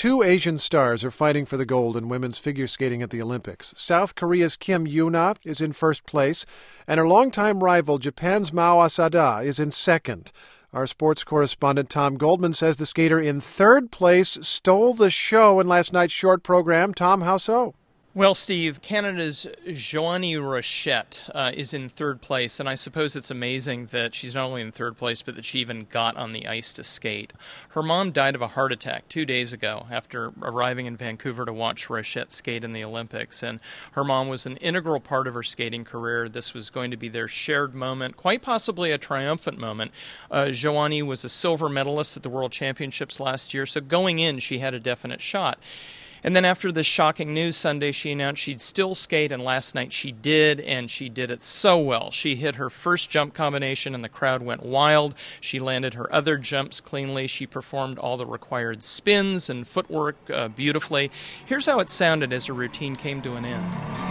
Two Asian stars are fighting for the gold in women's figure skating at the Olympics. South Korea's Kim Yoona is in first place, and her longtime rival, Japan's Mao Asada, is in second. Our sports correspondent Tom Goldman says the skater in third place stole the show in last night's short program. Tom, how so? Well, Steve, Canada's Joanie Rochette is in third place, and I suppose it's amazing that she's not only in third place, but that she even got on the ice to skate. Her mom died of a heart attack 2 days ago after arriving in Vancouver to watch Rochette skate in the Olympics, and her mom was an integral part of her skating career. This was going to be their shared moment, quite possibly a triumphant moment. Joanie was a silver medalist at the World Championships last year, so going in, she had a definite shot. And then after this shocking news Sunday, she announced she'd still skate, and last night she did, and she did it so well. She hit her first jump combination, and the crowd went wild. She landed her other jumps cleanly. She performed all the required spins and footwork beautifully. Here's how it sounded as her routine came to an end.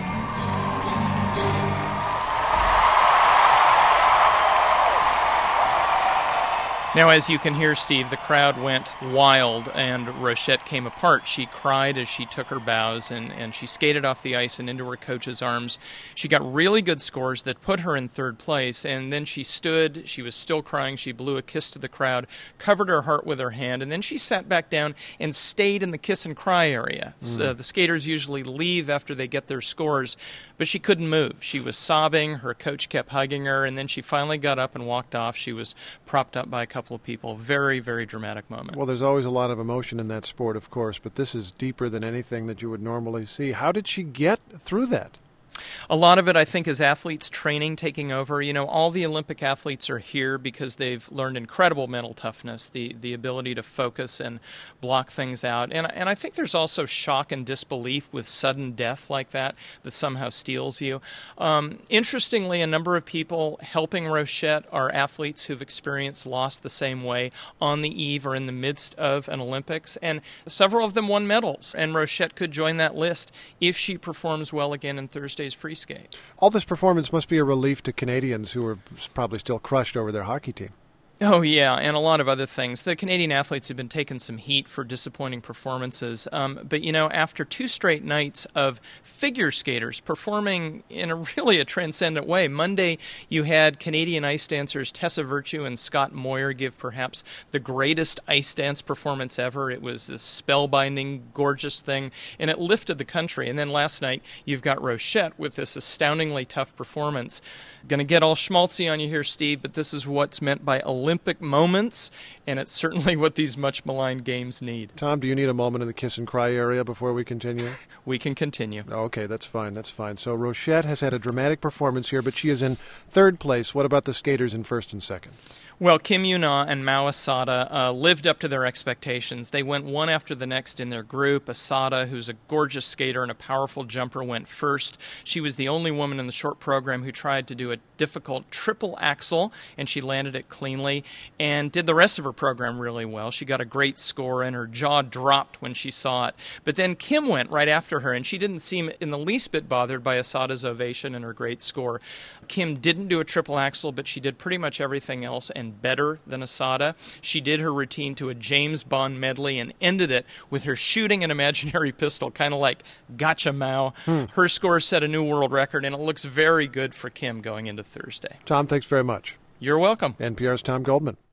Now, as you can hear, Steve, the crowd went wild, and Rochette came apart. She cried as she took her bows, and she skated off the ice and into her coach's arms. She got really good scores that put her in third place, and then she stood. She was still crying. She blew a kiss to the crowd, covered her heart with her hand, and then she sat back down and stayed in the kiss and cry area. So the skaters usually leave after they get their scores, but she couldn't move. She was sobbing. Her coach kept hugging her, and then she finally got up and walked off. She was propped up by a couple of people. Very, very dramatic moment. Well, there's always a lot of emotion in that sport, of course, but this is deeper than anything that you would normally see. How did she get through that? A lot of it, I think, is athletes' training taking over. You know, all the Olympic athletes are here because they've learned incredible mental toughness, the ability to focus and block things out. And I think there's also shock and disbelief with sudden death like that somehow steals you. Interestingly, a number of people helping Rochette are athletes who've experienced loss the same way on the eve or in the midst of an Olympics. And several of them won medals. And Rochette could join that list if she performs well again in Thursday's free skate. All this performance must be a relief to Canadians who are probably still crushed over their hockey team. Oh, yeah, and a lot of other things. The Canadian athletes have been taking some heat for disappointing performances. But, you know, after 2 straight nights of figure skaters performing in a transcendent way, Monday you had Canadian ice dancers Tessa Virtue and Scott Moir give perhaps the greatest ice dance performance ever. It was this spellbinding, gorgeous thing, and it lifted the country. And then last night you've got Rochette with this astoundingly tough performance. Going to get all schmaltzy on you here, Steve, but this is what's meant by Olympic moments, and it's certainly what these much-maligned games need. Tom, do you need a moment in the kiss and cry area before we continue? We can continue. Okay, that's fine. So Rochette has had a dramatic performance here, but she is in third place. What about the skaters in first and second? Well, Kim Yoona and Mao Asada lived up to their expectations. They went one after the next in their group. Asada, who's a gorgeous skater and a powerful jumper, went first. She was the only woman in the short program who tried to do a difficult triple axel, and she landed it cleanly and did the rest of her program really well. She got a great score, and her jaw dropped when she saw it. But then Kim went right after her, and she didn't seem in the least bit bothered by Asada's ovation and her great score. Kim didn't do a triple axel, but she did pretty much everything else and better than Asada. She did her routine to a James Bond medley and ended it with her shooting an imaginary pistol, kind of like Gotcha Mao. Her score set a new world record, and it looks very good for Kim going into Thursday. Tom, thanks very much. You're welcome. NPR's Tom Goldman.